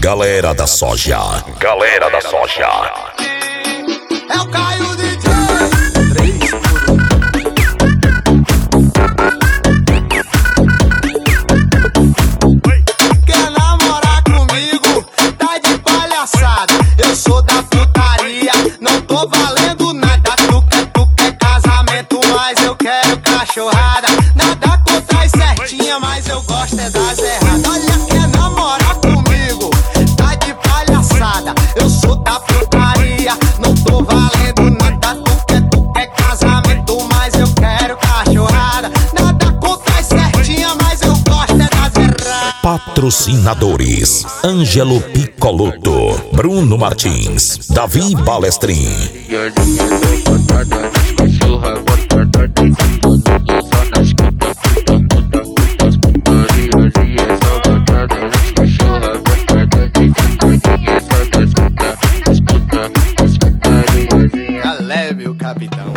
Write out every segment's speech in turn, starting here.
Galera da Soja. Galera da Soja. É o Caio DJ. Quer namorar comigo? Tá de palhaçada. Eu sou da putaria, não tô valendo nada. Tu quer casamento, mas eu quero cachorrada. Nada contra as certinhas, mas eu gosto é das erradas. Olha, quer namorar comigo? Tá de palhaçada. Eu sou da putaria, não tô valendo nada. Tu quer casamento, mas eu quero cachorrada. Nada contra as certinhas, mas eu gosto é das erradas. Patrocinadores: Ângelo Picoloto, Bruno Martins, Davi Balestrin. Tá leve o capitão.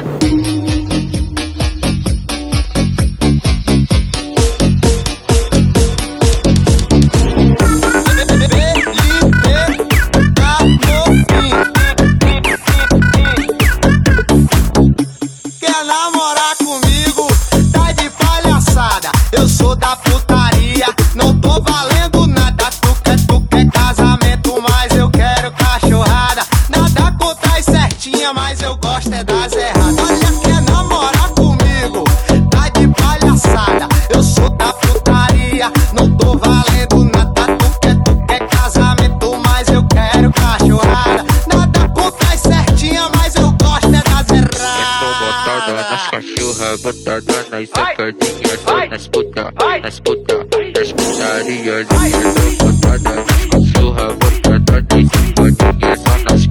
Quer namorar comigo? Tá de palhaçada. Eu sou da putaria, não tô valendo nada. Tu quer casamento, mas eu quero cachorrada. Nada contra as certinhas, mas eu gosto é das erradas. Olha, quer namorar comigo? Tá de palhaçada. Eu sou da putaria, não tô valendo nada. Tu quer casamento, mas eu quero cachorrada. Nada contra as certinhas, mas eu gosto é das erradas. Botada nas cachorras, botada nas sacadinhas, só nas puta, nas putarias. Botada nas cachorras, botada nas sacadinhas, só nas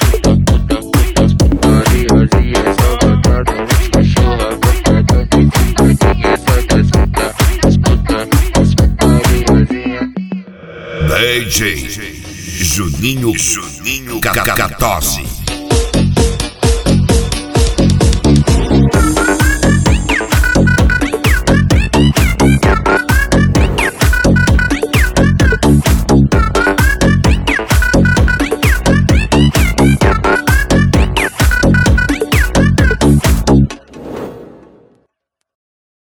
putarias. E essa botada nas cachorras, botada nas sacadinhas, só nas putarias. DJ Juninho Cacatose.